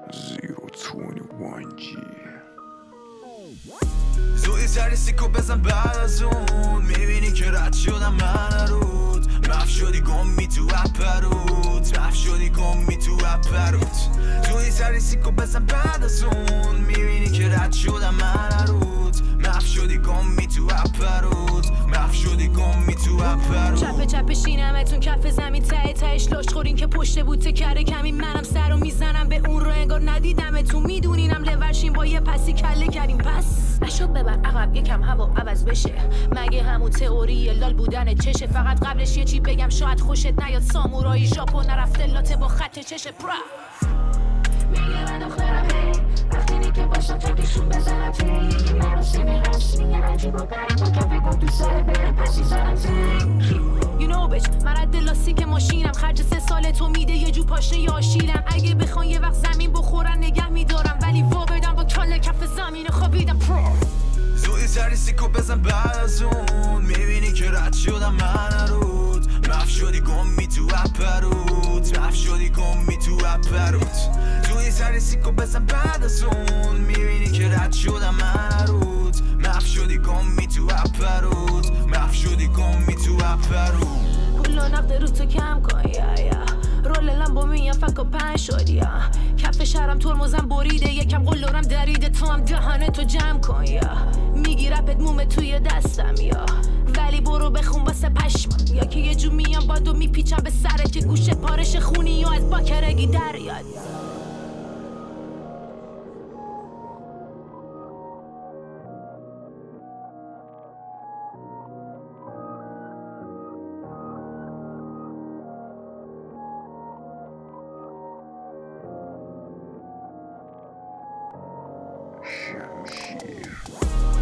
021G زودی سری سیکو بزن بعد از اون میبینی که رد شدم من رود مف شدی گمی تو اپروت مف شدی گمی تو اپروت زودی سری سیکو بزن بعد از اون میبینی که رد شدم من رود مف شدی گمی تو اپروت مف شدی گمی تو اپروت چپ چپ شینمتون کف زمین ته تهش لاش خورین که پشت بوته کره کمی منم سرو میزنم به اون رو انگار ندیدمتون میدونینم لورشین با یه پسی کله کردیم پس نشد ببر عقب یکم هوا عوض بشه مگه همون تئوری لال بودن چشه فقط قبلش یه چی بگم شاید خوشت نیاد سامورایی ژاپن نرفته لاته با خط چشه پرا میگه من دخترم وقتی که باشم تا پیشون بزنم توی یکی مراسمی هست میگه عجیب و غریب و کفه گم تو سرت برم پسی زنم You know bitch من رد لاستیک ماشینم خرج 3 سال تو میده یه جو پاشنه یا آشیلم اگه بخوان یه وقت زمین بخورن نگه میدارم ولی وا بدم با کله کف زمین خوابیدم پرو زودی سری سیکو بزن بعد از اون میبینی که رد شدم من رود مف شدی گمی تو اپروت مف شدی گمی تو اپروت زودی سری سیکو بزن بعد از اون میبینی که رد شدم من رود مف شدی گمی تو اپروت مف شدی گمی تو اپروت پولو نقد رو تو کم کن یا رول لمبو میان فکر 5 شد یا کف شهرم ترمزم بریده یکم قلورم دریده تو هم دهانه تو جمع کن یا میگی رپت مومه توی دستم یا ولی برو بخون واسه پشمم یا که یه جو میان باندو میپیچم به سرت که گوشه پارش خونی یا از باکرگی در یاد شمشیر